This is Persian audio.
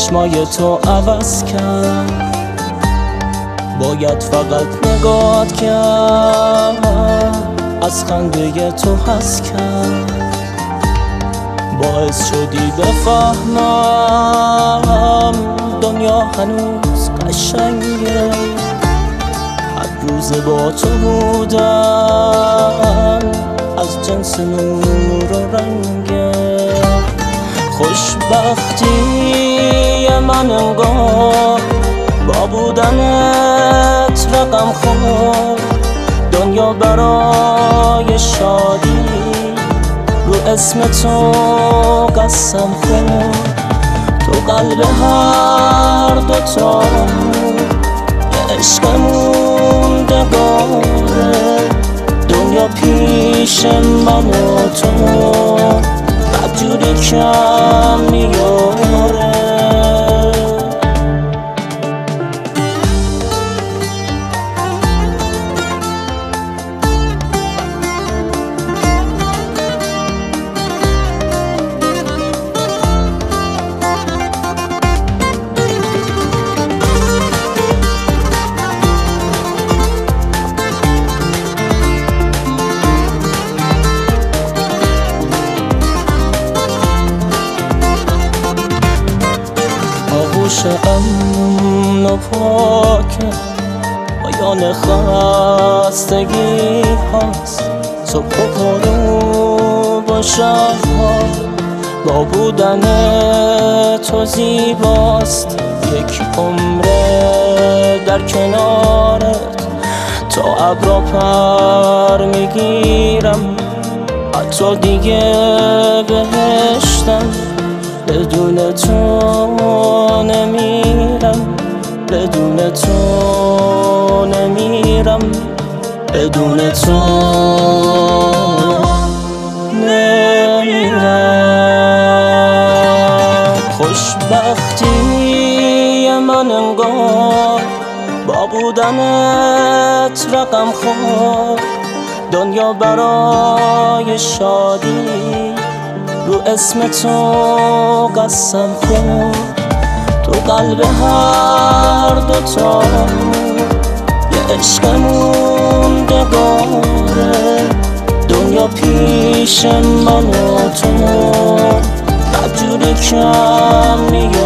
چشمای تو عوض کرد، باید فقط نگات کرد، از خنده تو حس کرد، باعث شدی بفهمم دنیا هنوز قشنگه، هر روز با تو بودم از جنس نور و رنگه. خوشبختی من انگار با بودنت رقم خورد، دنیا برای شادی رو اسم تو قسم خورد. تو قلب هر دوتا یه عشق موندگاره، دنیا پیش من و تو بدجوری کم میاره. آغوش امن و پاکه، پایان خستگی هاست، صبح و غروب و شبها با بودن تو زیباست. یک عمره در کنارت تا ابرا پر میگیرم، حتی دیگه بهشتم بدون تو نمیرم، بدون تو نمیرم، بدون تو نمیرم. خوشبختی من انگار با بودنت رقم خورد، دنیا برای شادی رو اسم تو قسم خورد. تو قلب هر دوتا یه عشق موندگاره، دنیا پیش من و تو بدجوری کم میاره.